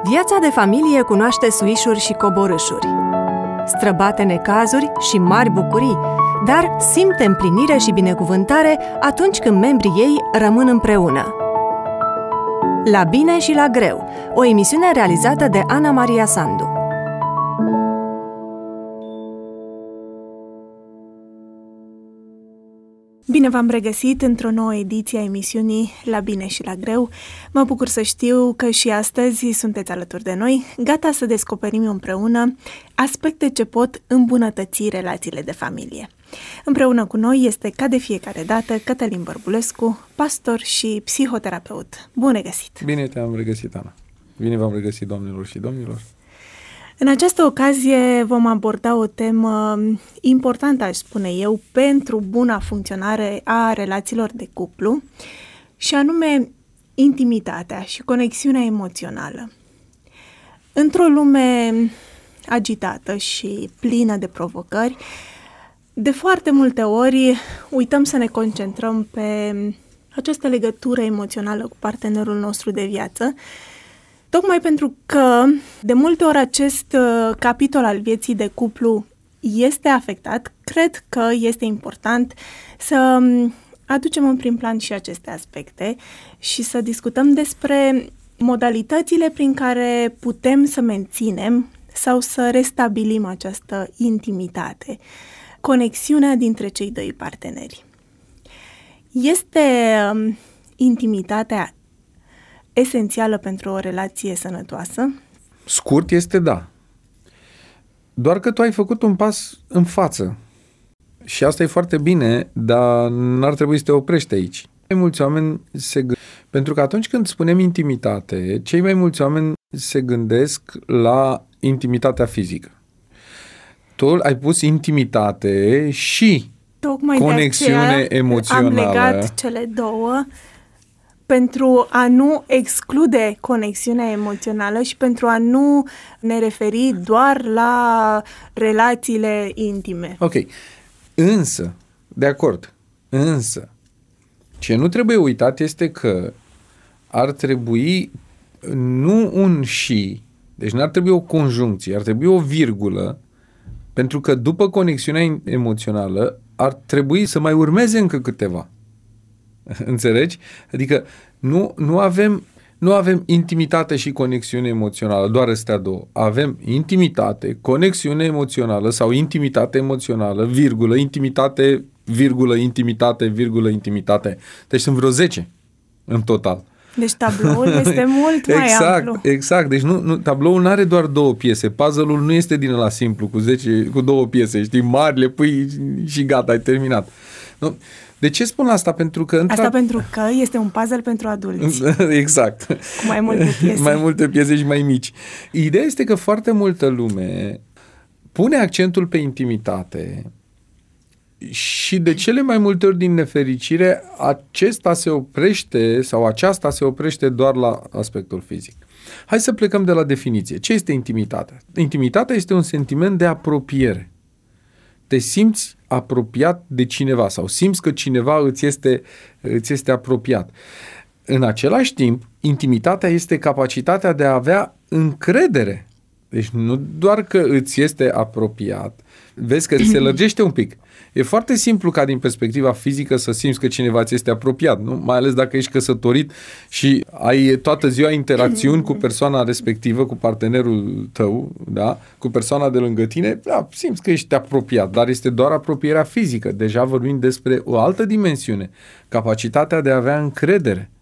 Viața de familie cunoaște suișuri și coborâșuri, străbate necazuri și mari bucurii, dar simte împlinire și binecuvântare atunci când membrii ei rămân împreună. La bine și la greu, o emisiune realizată de Ana Maria Sandu. Bine v-am regăsit într-o nouă ediție a emisiunii La bine și la greu. Mă bucur să știu că și astăzi sunteți alături de noi, gata să descoperim împreună aspecte ce pot îmbunătăți relațiile de familie. Împreună cu noi este, ca de fiecare dată, Cătălin Bărbulescu, pastor și psihoterapeut. Bun regăsit! Bine te-am regăsit, Ana. Bine v-am regăsit, doamnelor și domnilor. În această ocazie vom aborda o temă importantă, aș spune eu, pentru buna funcționare a relațiilor de cuplu, și anume intimitatea și conexiunea emoțională. Într-o lume agitată și plină de provocări, de foarte multe ori uităm să ne concentrăm pe această legătură emoțională cu partenerul nostru de viață, tocmai pentru că, de multe ori, acest capitol al vieții de cuplu este afectat. Cred că este important să aducem în prim plan și aceste aspecte și să discutăm despre modalitățile prin care putem să menținem sau să restabilim această intimitate, conexiunea dintre cei doi parteneri. Este intimitatea esențială pentru o relație sănătoasă? Scurt este da. Doar că tu ai făcut un pas în față. Și asta e foarte bine, dar n-ar trebui să te oprești aici. Mai mulți oameni pentru că atunci când spunem intimitate, cei mai mulți oameni se gândesc la intimitatea fizică. Tu ai pus intimitate și tocmai conexiune emoțională. Am legat cele două pentru a nu exclude conexiunea emoțională și pentru a nu ne referi doar la relațiile intime. Ok. Însă, de acord, ce nu trebuie uitat este că ar trebui nu un și, deci nu ar trebui o conjuncție, ar trebui o virgulă, pentru că după conexiunea emoțională ar trebui să mai urmeze încă câteva. Înțelegi? Adică nu avem intimitate și conexiune emoțională, doar astea două. Avem intimitate, conexiune emoțională sau intimitate emoțională, virgulă, intimitate, virgulă, intimitate, virgulă, intimitate. Deci sunt vreo 10 în total. Deci tabloul este mult mai amplu. Exact. Deci tabloul nu are doar două piese. Puzzle-ul nu este din ăla simplu, cu două piese. Știi, mari, le pui și gata, ai terminat. Nu? De ce spun asta? Pentru că pentru că este un puzzle pentru adulți. Exact. Cu mai multe piese. Mai multe piese și mai mici. Ideea este că foarte multă lume pune accentul pe intimitate și de cele mai multe ori, din nefericire, aceasta se oprește doar la aspectul fizic. Hai să plecăm de la definiție. Ce este intimitatea? Intimitatea este un sentiment de apropiere. Te simți apropiat de cineva sau simți că cineva îți este apropiat. În același timp, intimitatea este capacitatea de a avea încredere. Deci nu doar că îți este apropiat, vezi că se lărgește un pic. E foarte simplu ca din perspectiva fizică să simți că cineva ți este apropiat, nu? Mai ales dacă ești căsătorit și ai toată ziua interacțiuni cu persoana respectivă, cu partenerul tău, da? Cu persoana de lângă tine, da, simți că ești apropiat, dar este doar apropierea fizică. Deja vorbim despre o altă dimensiune, capacitatea de a avea încredere.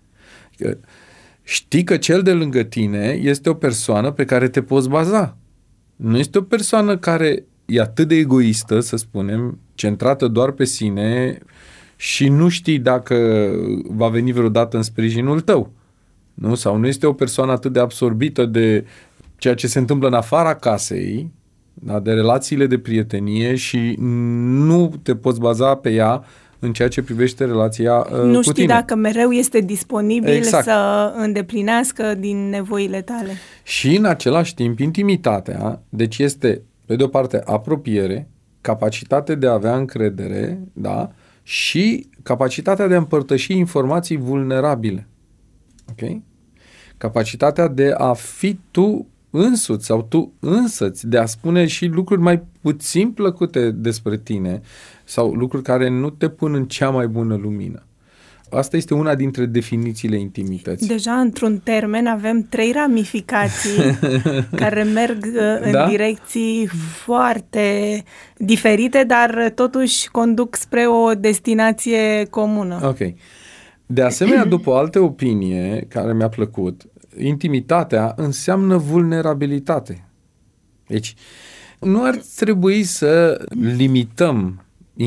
Știi că cel de lângă tine este o persoană pe care te poți baza. Nu este o persoană care e atât de egoistă, să spunem, centrată doar pe sine și nu știi dacă va veni vreodată în sprijinul tău. Nu? Sau nu este o persoană atât de absorbită de ceea ce se întâmplă în afara casei, da? De relațiile de prietenie și nu te poți baza pe ea în ceea ce privește relația cu tine. Nu știi dacă mereu este disponibil să îndeplinească din nevoile tale. Și în același timp, intimitatea, deci este, pe de o parte, apropiere, capacitate de a avea încredere, da? Și capacitatea de a împărtăși informații vulnerabile. Ok? capacitatea de a fi tu însuți sau tu însăți, de a spune și lucruri mai puțin plăcute despre tine sau lucruri care nu te pun în cea mai bună lumină. Asta este una dintre definițiile intimității. Deja, într-un termen, avem 3 ramificații care merg în direcții foarte diferite, dar totuși conduc spre o destinație comună. Ok. De asemenea, după o altă opinie care mi-a plăcut, intimitatea înseamnă vulnerabilitate. Deci, nu ar trebui să limităm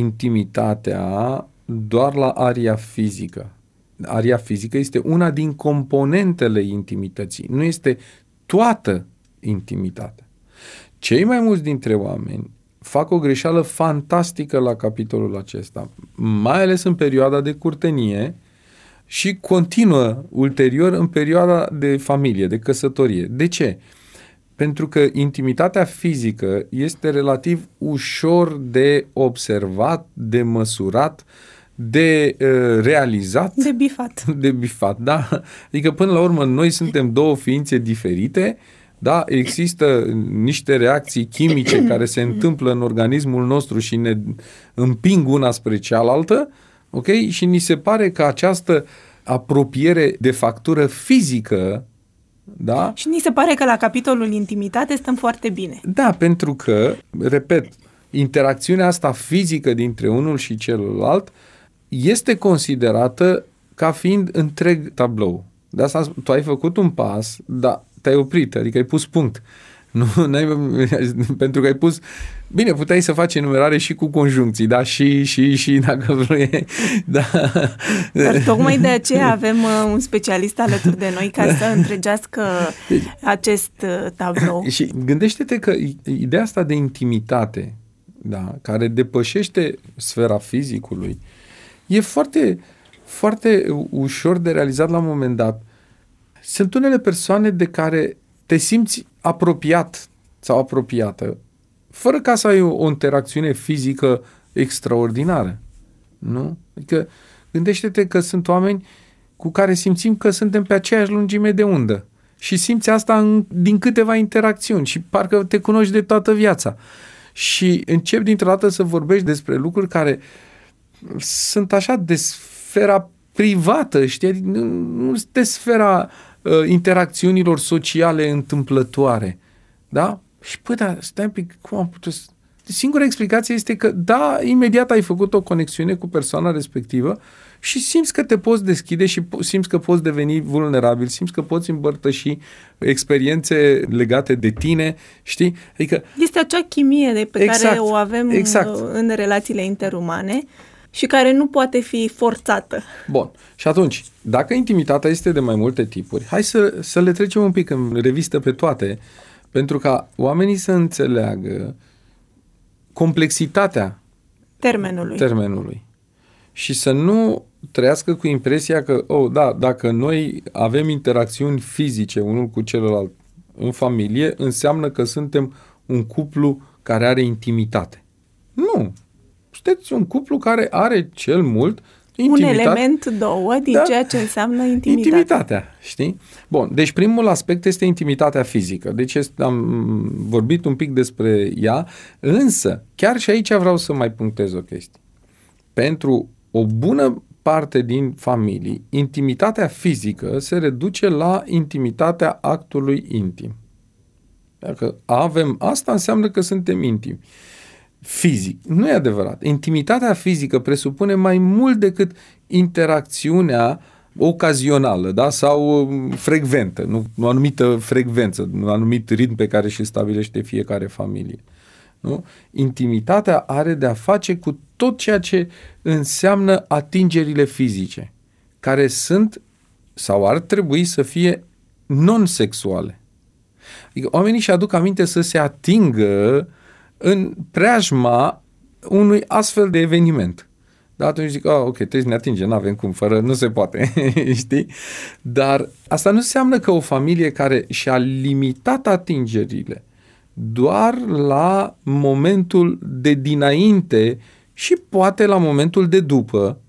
intimitatea doar la aria fizică. Aria fizică este una din componentele intimității. Nu este toată intimitatea. Cei mai mulți dintre oameni fac o greșeală fantastică la capitolul acesta, mai ales în perioada de curtenie și continuă ulterior în perioada de familie, de căsătorie. De ce? Pentru că intimitatea fizică este relativ ușor de observat, de măsurat, de realizat. De bifat. De bifat, da. Adică până la urmă noi suntem două ființe diferite, da? Există niște reacții chimice care se întâmplă în organismul nostru și ne împing una spre cealaltă, ok? Și ni se pare că această apropiere de factură fizică, da? Și ni se pare că la capitolul intimitate stăm foarte bine. Da, pentru că, repet, interacțiunea asta fizică dintre unul și celălalt este considerată ca fiind întreg tablou. De asta tu ai făcut un pas, dar te-ai oprit, adică ai pus punct. Nu, pentru că ai pus... Bine, puteai să faci enumerare și cu conjuncții, da? Și dacă vrei... Da. Dar tocmai de aceea avem un specialist alături de noi ca să întregească acest tablou. Și gândește-te că ideea asta de intimitate, da, care depășește sfera fizicului, e foarte, foarte ușor de realizat la un moment dat. Sunt unele persoane de care te simți apropiat sau apropiată, fără ca să ai o interacțiune fizică extraordinară. Nu? Adică gândește-te că sunt oameni cu care simțim că suntem pe aceeași lungime de undă și simți asta din câteva interacțiuni și parcă te cunoști de toată viața. Și începi dintr-o dată să vorbești despre lucruri care sunt așa de sfera privată, știi? Nu de sfera interacțiunilor sociale întâmplătoare. Da? Și da, stai un pic, cum am putut să... Singura explicație este că, da, imediat ai făcut o conexiune cu persoana respectivă și simți că te poți deschide și simți că poți deveni vulnerabil, simți că poți împărtăși experiențe legate de tine, știi? Adică... Este acea chimie pe care o avem în relațiile interumane și care nu poate fi forțată. Bun. Și atunci, dacă intimitatea este de mai multe tipuri, hai să le trecem un pic în revistă pe toate, pentru ca oamenii să înțeleagă complexitatea termenului și să nu trăiască cu impresia că, dacă noi avem interacțiuni fizice unul cu celălalt în familie, înseamnă că suntem un cuplu care are intimitate. Nu! Sunteți un cuplu care are cel mult intimitate. Un element, două, din ceea ce înseamnă intimitatea, știi? Bun, deci primul aspect este intimitatea fizică. Deci am vorbit un pic despre ea, însă chiar și aici vreau să mai punctez o chestie. Pentru o bună parte din familii, intimitatea fizică se reduce la intimitatea actului intim. Dacă avem asta, înseamnă că suntem intimi. Fizic. Nu e adevărat. Intimitatea fizică presupune mai mult decât interacțiunea ocazională, da? Sau frecventă, o anumită frecvență, un anumit ritm pe care și stabilește fiecare familie. Nu? Intimitatea are de a face cu tot ceea ce înseamnă atingerile fizice, care sunt sau ar trebui să fie non-sexuale. Adică oamenii își aduc aminte să se atingă în preajma unui astfel de eveniment. Da, atunci zic, ok, trebuie să ne atingem, n-avem cum, fără, nu se poate, știi? Dar asta nu înseamnă că o familie care și-a limitat atingerile doar la momentul de dinainte și poate la momentul de după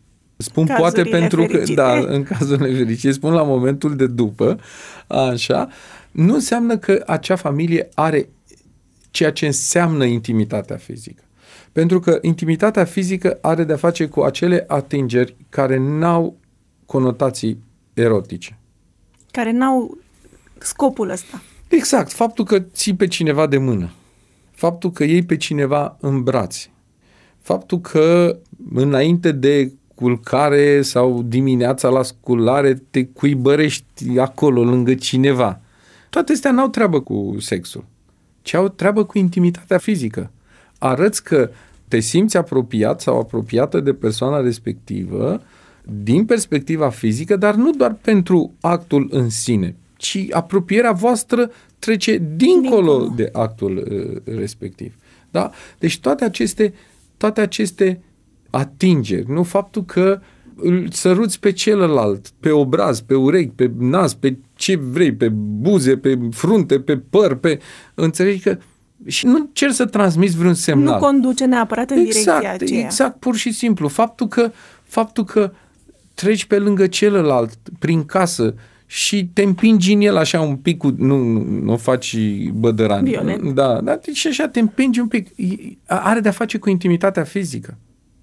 Spun cazurile poate pentru fericite. că, da, în cazul nefericite, spun la momentul de după, așa, nu înseamnă că acea familie are ceea ce înseamnă intimitatea fizică. Pentru că intimitatea fizică are de-a face cu acele atingeri care n-au conotații erotice. Care n-au scopul ăsta. Exact, faptul că ții pe cineva de mână, faptul că iei pe cineva în brațe, faptul că înainte de culcare sau dimineața la sculare te cuibărești acolo lângă cineva. Toate astea n-au treabă cu sexul, ci au treabă cu intimitatea fizică. Arăți că te simți apropiat sau apropiată de persoana respectivă din perspectiva fizică, dar nu doar pentru actul în sine, ci apropierea voastră trece dincolo de actul respectiv. Da? Deci toate aceste atingeri, nu? Faptul că îl săruți pe celălalt, pe obraz, pe urechi, pe nas, pe ce vrei, pe buze, pe frunte, pe păr, înțelegi că și nu încerci să transmiți vreun semnal. Nu conduce neapărat în direcția aceea. Exact, pur și simplu. Faptul că treci pe lângă celălalt, prin casă, și te împingi în el așa un pic, nu faci bădărani. Violent. Da, deci așa te împingi un pic. Are de-a face cu intimitatea fizică.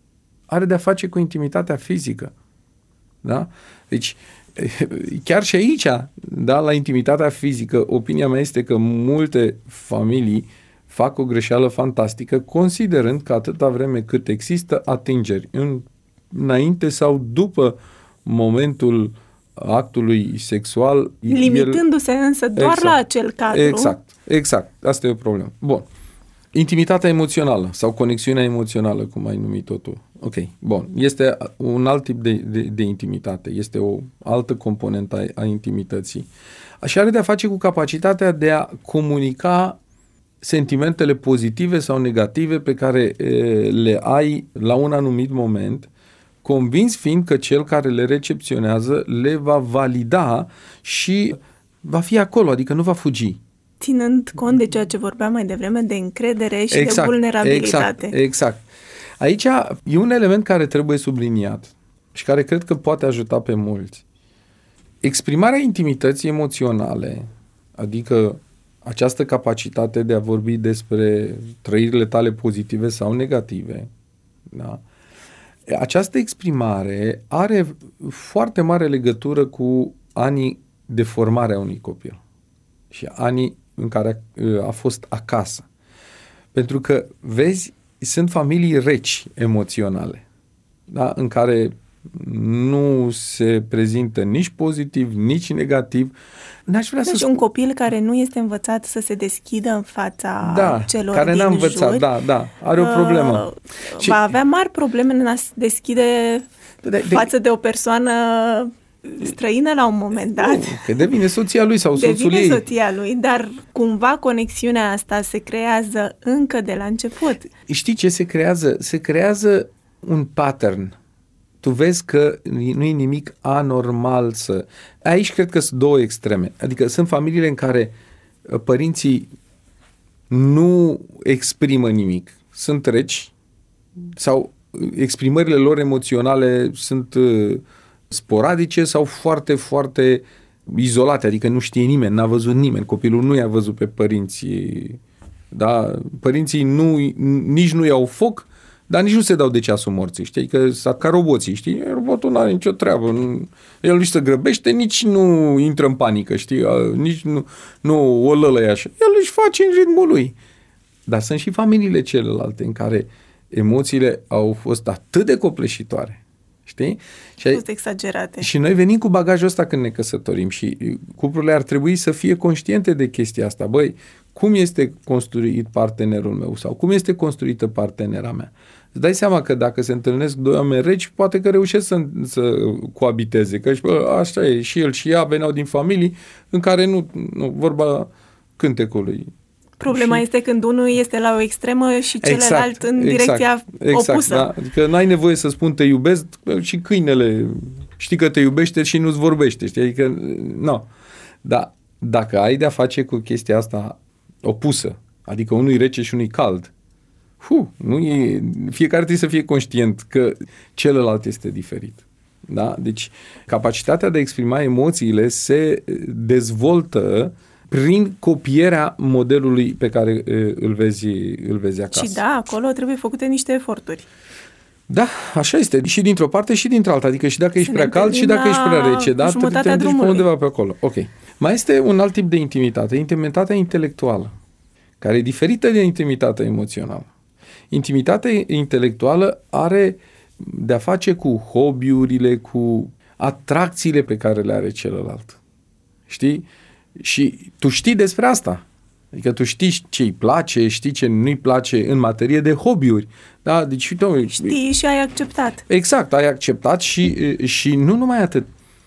Da? Deci, chiar și aici, da, la intimitatea fizică, opinia mea este că multe familii fac o greșeală fantastică, considerând că atâta vreme cât există atingeri înainte sau după momentul actului sexual, limitându-se însă doar la acel cadru. Exact. Asta e o problemă. Bun. Intimitatea emoțională sau conexiunea emoțională, cum ai numit-o tu. Ok, bun. Este un alt tip de intimitate. Este o altă componentă a intimității. Așa are de-a face cu capacitatea de a comunica sentimentele pozitive sau negative pe care le ai la un anumit moment, convins fiind că cel care le recepționează le va valida și va fi acolo, adică nu va fugi. Ținând cont de ceea ce vorbeam mai devreme, de încredere și de vulnerabilitate. Exact. Aici e un element care trebuie subliniat și care cred că poate ajuta pe mulți. Exprimarea intimității emoționale, adică această capacitate de a vorbi despre trăirile tale pozitive sau negative, da? Această exprimare are foarte mare legătură cu anii de formare a unui copil și anii în care a fost acasă. Pentru că, vezi, sunt familii reci emoționale, da? În care nu se prezintă nici pozitiv, nici negativ. N-aș vrea deci un copil care nu este învățat să se deschidă în fața celor care din n-a învățat, jur, are o problemă. Va avea mari probleme în a se deschide față de o persoană străină la un moment dat. Că devine soția lui sau soțul ei. Devine soția lui, dar cumva conexiunea asta se creează încă de la început. Știi ce se creează? Se creează un pattern. Tu vezi că nu e nimic anormal să... Aici cred că sunt două extreme. Adică sunt familiile în care părinții nu exprimă nimic. Sunt reci sau exprimările lor emoționale sunt sporadice sau foarte, foarte izolate. Adică nu știe nimeni, n-a văzut nimeni. Copilul nu i-a văzut pe părinții. Da? Părinții nici nu iau foc, dar nici nu se dau de ceasul morții, știi? Că sunt ca roboții, știi? Robotul nu are nicio treabă. El nici se grăbește, nici nu intră în panică, știi? Nici nu o lălăie așa. El își face în ritmul lui. Dar sunt și familiile celelalte în care emoțiile au fost atât de copleșitoare, știi? Au fost exagerate. Și noi venim cu bagajul ăsta când ne căsătorim și cuplurile ar trebui să fie conștiente de chestia asta. Băi, cum este construit partenerul meu sau cum este construită partenera mea? Îți dai seama că dacă se întâlnesc doi oameni reci, poate că reușesc să coabiteze. Că așa e, și el și ea veneau din familii în care nu vorba cântecului. Problema este când unul este la o extremă și celălalt în direcția opusă. Da? Adică n-ai nevoie să spun te iubesc și câinele știi că te iubește și nu-ți vorbește. Știi? Adică, nu. Dar dacă ai de-a face cu chestia asta opusă, adică unul e rece și unul e cald, fiecare trebuie să fie conștient că celălalt este diferit. Da? Deci, capacitatea de a exprima emoțiile se dezvoltă prin copierea modelului pe care îl vezi acasă. Și da, acolo trebuie făcute niște eforturi. Da, așa este. Și dintr-o parte și dintr-o alta. Adică și dacă ești prea cald și dacă ești prea rece. Da? Te duci pe undeva pe acolo. Ok. Mai este un alt tip de intimitate. Intimitatea intelectuală, care e diferită de intimitatea emoțională. Intimitatea intelectuală are de-a face cu hobby-urile, cu atracțiile pe care le are celălalt. Știi? Și tu știi despre asta. Adică tu știi ce îi place, știi ce nu-i place în materie de hobby-uri. Da? Deci, știi și ai acceptat. Exact, ai acceptat și nu numai atât.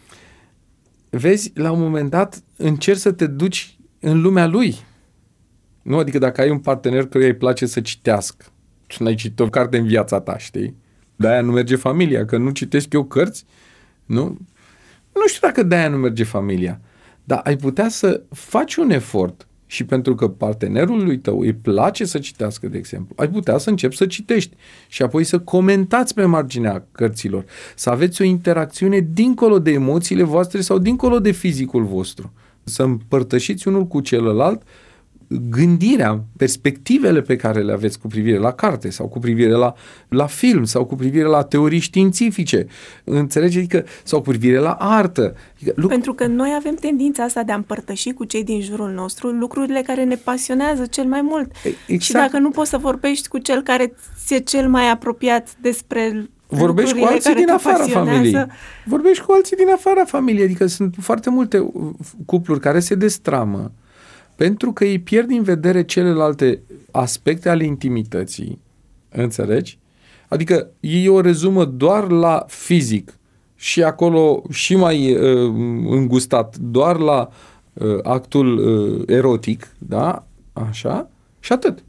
Vezi, la un moment dat încerci să te duci în lumea lui. Nu? Adică dacă ai un partener căruia îi place să citească, tu n-ai citit o carte în viața ta, știi? De-aia nu merge familia, că nu citesc eu cărți, nu? Nu știu dacă de-aia nu merge familia, dar ai putea să faci un efort și pentru că partenerul lui tău îi place să citească, de exemplu, ai putea să începi să citești și apoi să comentați pe marginea cărților, să aveți o interacțiune dincolo de emoțiile voastre sau dincolo de fizicul vostru, să împărtășiți unul cu celălalt gândirea, perspectivele pe care le aveți cu privire la carte sau cu privire la film sau cu privire la teorii științifice, înțelegeți? Adică, sau cu privire la artă. Adică, pentru că noi avem tendința asta de a împărtăși cu cei din jurul nostru lucrurile care ne pasionează cel mai mult. Exact. Și dacă nu poți să vorbești cu cel care ți-e cel mai apropiat despre vorbești cu alții din afara familiei. Vorbești cu alții din afara familiei. Adică sunt foarte multe cupluri care se destramă pentru că ei pierd din vedere celelalte aspecte ale intimității. Înțelegi? Adică ei o rezumă doar la fizic și acolo și mai îngustat, doar la actul erotic, da? Așa? Și atât.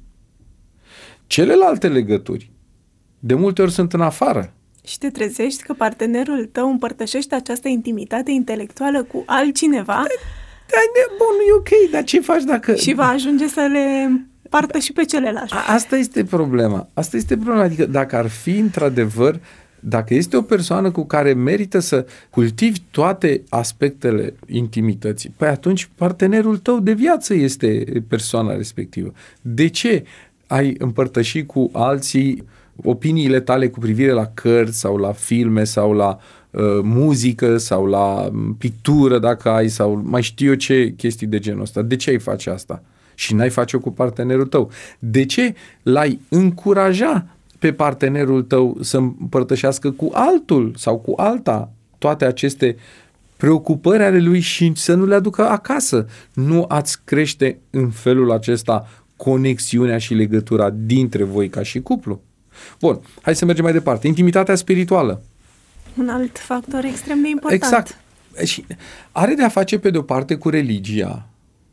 Celelalte legături de multe ori sunt în afară. Și te trezești că partenerul tău împărtășește această intimitate intelectuală cu altcineva. Bun, e ok, dar ce faci dacă... Și va ajunge să le împartă și pe celelalte. Asta este problema. Asta este problema. Adică dacă ar fi într-adevăr, dacă este o persoană cu care merită să cultivi toate aspectele intimității, păi atunci partenerul tău de viață este persoana respectivă. De ce ai împărtăși cu alții opiniile tale cu privire la cărți sau la filme sau la muzică sau la pictură dacă ai sau mai știu eu ce chestii de genul ăsta? De ce ai face asta? Și n-ai face-o cu partenerul tău? De ce l-ai încuraja pe partenerul tău să împărtășească cu altul sau cu alta toate aceste preocupări ale lui și să nu le aducă acasă? Nu ați crește în felul acesta conexiunea și legătura dintre voi ca și cuplu? Bun, hai să mergem mai departe. Intimitatea spirituală. Un alt factor extrem de important. Exact. Și are de a face pe de-o parte cu religia.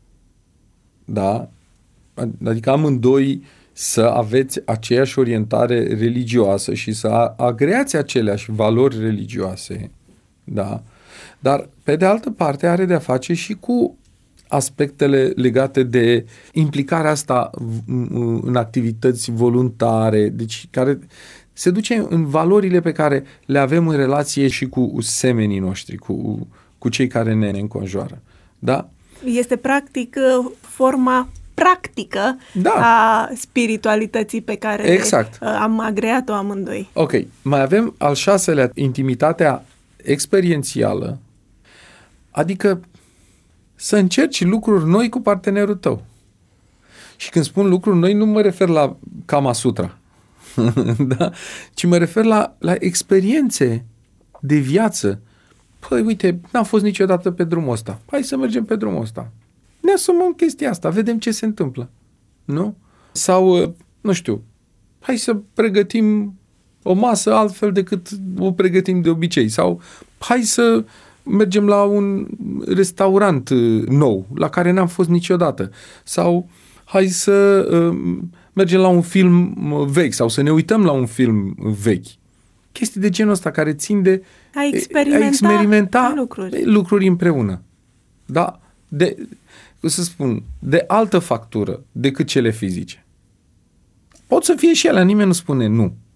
Da? Adică amândoi să aveți aceeași orientare religioasă și să agreați aceleași valori religioase. Da? Dar pe de altă parte are de a face și cu aspectele legate de implicarea asta în activități voluntare, deci care se duce în valorile pe care le avem în relație și cu semenii noștri, cu cei care ne înconjoară. Da? Este practic forma practică a spiritualității pe care am agreat-o amândoi. Ok. Mai avem al 6-lea, intimitatea experiențială, adică să încerci lucruri noi cu partenerul tău. Și când spun lucruri noi, nu mă refer la Kama Sutra, da? Ci mă refer la experiențe de viață. Păi, uite, n-am fost niciodată pe drumul ăsta. Hai să mergem pe drumul ăsta. Ne asumăm chestia asta, vedem ce se întâmplă. Nu? Sau, nu știu, hai să pregătim o masă altfel decât o pregătim de obicei. Sau hai să mergem la un restaurant nou, la care n-am fost niciodată. Sau hai să mergem la un film vechi sau să ne uităm la un film vechi. Chestii de genul ăsta care țin de a experimenta lucruri împreună. Da? Cum să spun, de altă factură decât cele fizice. Pot să fie și ele, nimeni nu spune nu.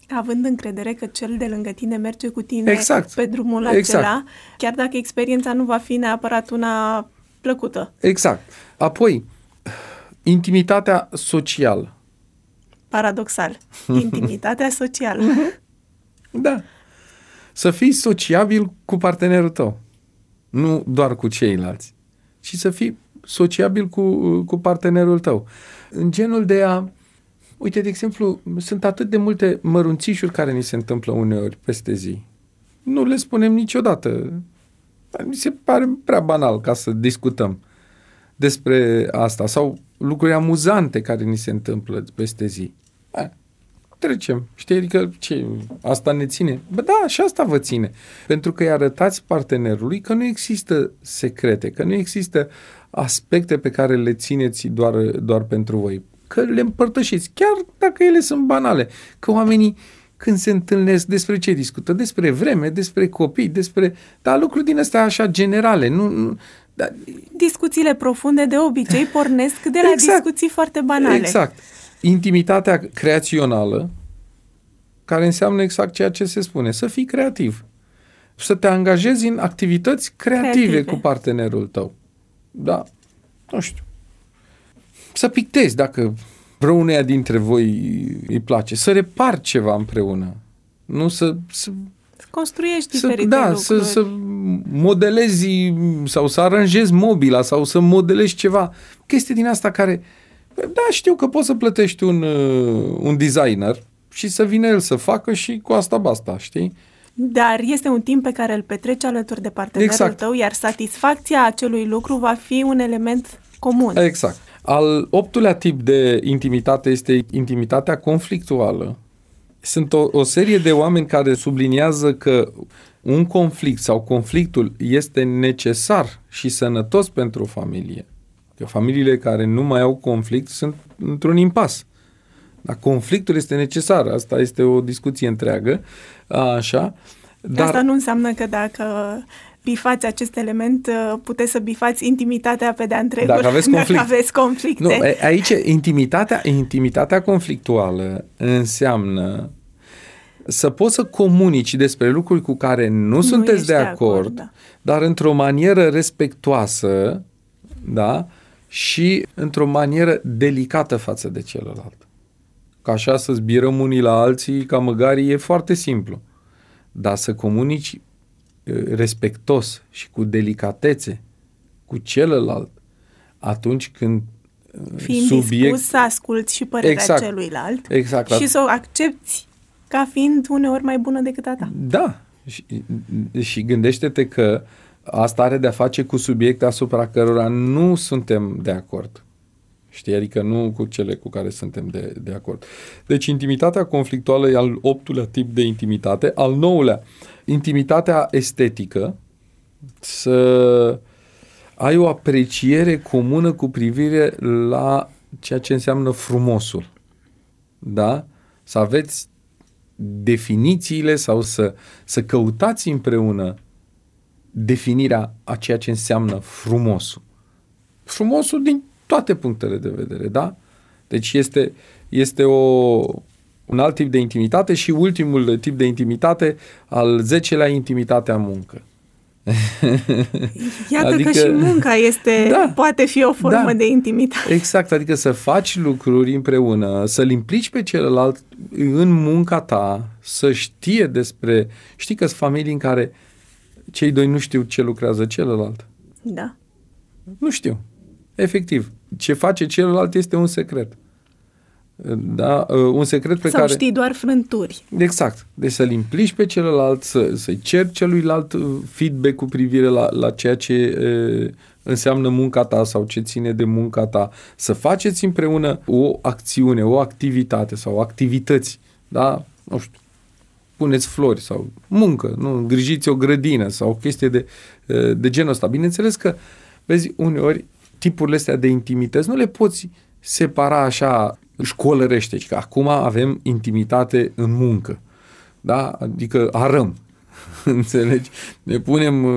Având încredere că cel de lângă tine merge cu tine exact. pe drumul acela, chiar dacă experiența nu va fi neapărat una plăcută. Exact. Apoi, intimitatea socială. Paradoxal. Intimitatea socială. Da. Să fii sociabil cu partenerul tău. Nu doar cu ceilalți, ci să fii sociabil cu partenerul tău. În genul de a... Uite, de exemplu, sunt atât de multe mărunțișuri care ni se întâmplă uneori peste zi. Nu le spunem niciodată. Mi se pare prea banal ca să discutăm despre asta. Sau lucruri amuzante care ni se întâmplă peste zi. Trecem. Știi, adică asta ne ține? Bă, da, și asta vă ține. Pentru că îi arătați partenerului că nu există secrete, că nu există aspecte pe care le țineți doar pentru voi. Că le împărtășiți, chiar dacă ele sunt banale. Că oamenii, când se întâlnesc, despre ce discută? Despre vreme, despre copii, dar lucruri din astea așa generale. Da. Discuțiile profunde de obicei pornesc de la discuții foarte banale. Exact. Intimitatea creațională, care înseamnă exact ceea ce se spune, să fii creativ. Să te angajezi în activități creative cu partenerul tău. Da, nu știu. Să pictezi dacă vreuneia dintre voi îi place. Să repari ceva împreună. Nu să construiești diferite lucruri. Să modelezi sau să aranjezi mobila sau să modelezi ceva. Chestii din asta care... Da, știu că poți să plătești un designer și să vină el să facă și cu asta basta, știi? Dar este un timp pe care îl petreci alături de partenerul tău, iar satisfacția acelui lucru va fi un element comun. Exact. Al 8-lea tip de intimitate este intimitatea conflictuală. Sunt o serie de oameni care subliniază că un conflict sau conflictul este necesar și sănătos pentru o familie. Că familiile care nu mai au conflict sunt într-un impas. Dar conflictul este necesar. Asta este o discuție întreagă. Așa. Dar... Asta nu înseamnă că dacă bifați acest element, puteți să bifați intimitatea pe de-a întregul. Dacă aveți conflicte. Nu, aici intimitatea conflictuală înseamnă să poți să comunici despre lucruri cu care nu sunteți de acord, da. Dar într-o manieră respectuoasă, da? Și într-o manieră delicată față de celălalt. Ca așa să zbierăm unii la alții ca măgarii e foarte simplu. Dar să comunici respectos și cu delicatețe cu celălalt atunci când fiind dispus să asculți și părerea celuilalt și să o accepti ca fiind uneori mai bună decât a ta. Da. Și gândește-te că asta are de-a face cu subiecte asupra cărora nu suntem de acord. Știi? Adică nu cu cele cu care suntem de acord. Deci intimitatea conflictuală e al 8-lea tip de intimitate. Al 9-lea, intimitatea estetică. Să ai o apreciere comună cu privire la ceea ce înseamnă frumosul. Da? Să aveți definițiile sau să căutați împreună definirea a ceea ce înseamnă frumosul. Frumosul din toate punctele de vedere, da? Deci este un alt tip de intimitate și ultimul tip de intimitate, al 10-lea, intimitatea muncă. Iată că și munca poate fi o formă de intimitate. Exact, adică să faci lucruri împreună, să-l implici pe celălalt în munca ta, să știe despre... Știi că sunt familii în care cei doi nu știu ce lucrează celălalt. Da. Nu știu. Efectiv. Ce face celălalt este un secret. Da? Un secret pe care... Sau știi doar frânturi. Exact. Deci să-l implici pe celălalt, să-i ceri celuilalt feedback cu privire la ceea ce înseamnă munca ta sau ce ține de munca ta. Să faceți împreună o acțiune, o activitate sau activități. Da? Nu știu. Puneți flori sau muncă, nu? Îngrijiți o grădină sau o chestie de genul ăsta. Bineînțeles că, vezi, uneori tipurile astea de intimități nu le poți separa așa școlărește, că acum avem intimitate în muncă. Da? Adică arăm. Înțelegi? Ne punem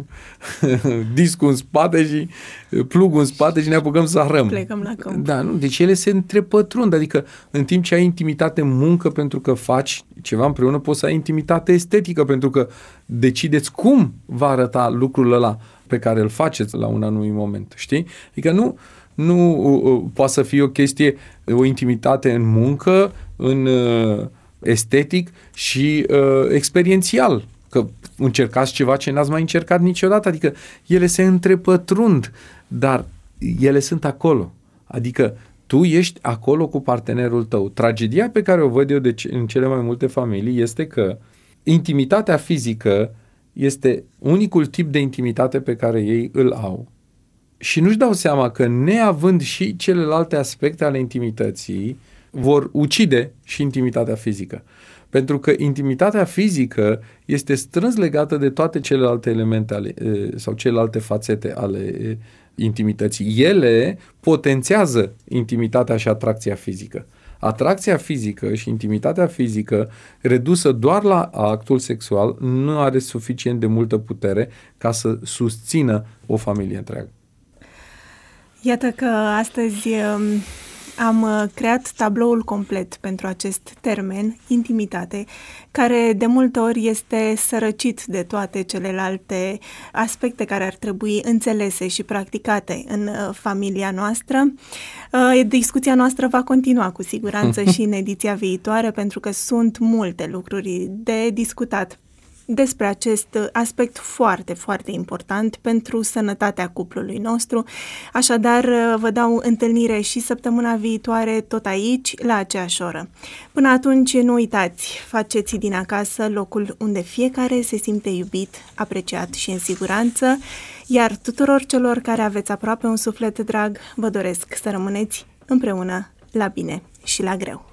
discul în spate și plugul în spate și ne apucăm să arăm. Plecăm la câmp. Da, nu? Deci ele se întrepătrund, adică în timp ce ai intimitate muncă pentru că faci ceva împreună, poți să ai intimitate estetică pentru că decideți cum va arăta lucrul ăla pe care îl faceți la un anumit moment, știi? Adică nu poate să fie o chestie, o intimitate în muncă, în estetic și experiențial, că încercați ceva ce n-ați mai încercat niciodată, adică ele se întrepătrund, dar ele sunt acolo, adică tu ești acolo cu partenerul tău. Tragedia pe care o văd eu în cele mai multe familii este că intimitatea fizică este unicul tip de intimitate pe care ei îl au și nu-și dau seama că neavând și celelalte aspecte ale intimității, vor ucide și intimitatea fizică. Pentru că intimitatea fizică este strâns legată de toate celelalte elemente sau celelalte fațete ale intimității. Ele potențează intimitatea și atracția fizică. Atracția fizică și intimitatea fizică redusă doar la actul sexual nu are suficient de multă putere ca să susțină o familie întreagă. Iată că astăzi am creat tabloul complet pentru acest termen, intimitate, care de multe ori este sărăcit de toate celelalte aspecte care ar trebui înțelese și practicate în familia noastră. Discuția noastră va continua cu siguranță și în ediția viitoare, pentru că sunt multe lucruri de discutat despre acest aspect foarte, foarte important pentru sănătatea cuplului nostru. Așadar, vă dau întâlnire și săptămâna viitoare tot aici, la aceeași oră. Până atunci, nu uitați, faceți din acasă locul unde fiecare se simte iubit, apreciat și în siguranță, iar tuturor celor care aveți aproape un suflet drag, vă doresc să rămâneți împreună la bine și la greu.